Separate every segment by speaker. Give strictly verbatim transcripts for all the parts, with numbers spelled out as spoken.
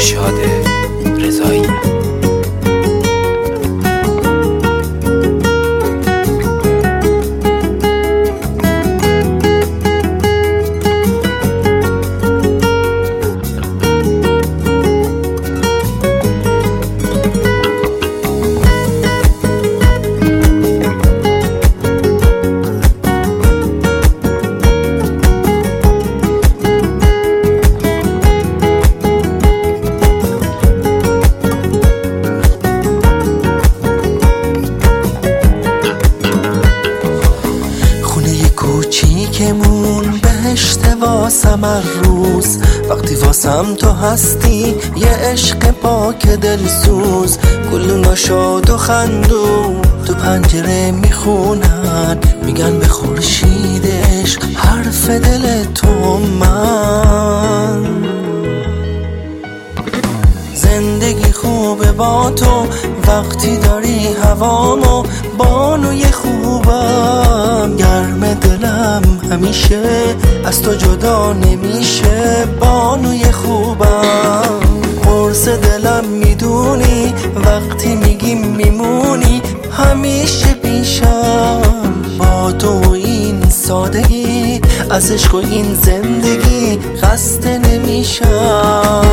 Speaker 1: ارشاد رضایی.
Speaker 2: کوچیکمون بهشت واسم هر روز، وقتی واسم تو هستی یه عشق پاک دلسوز. گلونا شاد و خندون تو پنجره میخونن، میگن به خورشیدش حرف دل تو. من زندگی خوبه با تو وقتی داری هوامو، بانوی خوبم گرم دلم همیشه از تو جدا نمیشه. بانوی خوبم قرص دلم میدونی، وقتی میگی میمونی همیشه پیشم. با تو این سادگی از عشق و این زندگی خسته نمیشم.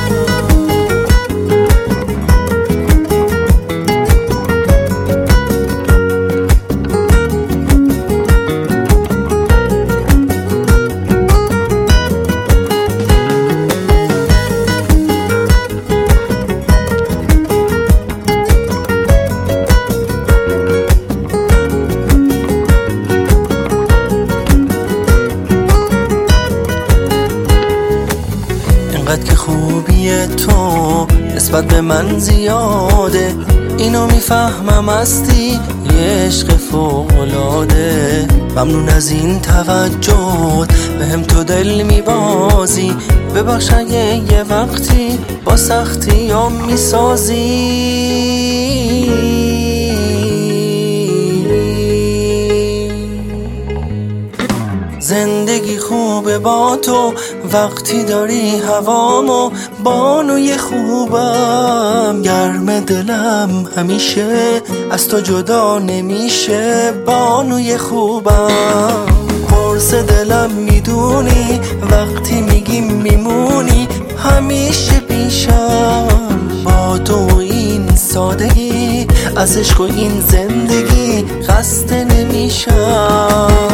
Speaker 2: اینقدر که خوبی تو نسبت به من زیاده، اینو میفهمم هستی یه عشق فوق‌العاده. ممنون از این توجهت بهم تو دل میبازی، ببخش اگه یه وقتی با سختی هم میسازی. زندگی خوبه با تو وقتی داری هوامو، بانوی خوبم گرم دلم همیشه از تو جدا نمیشه. بانوی خوبم قرص دلم میدونی، وقتی میگی میمونی همیشه پیشم. با تو این سادگی از عشق و این زندگی خسته نمیشم.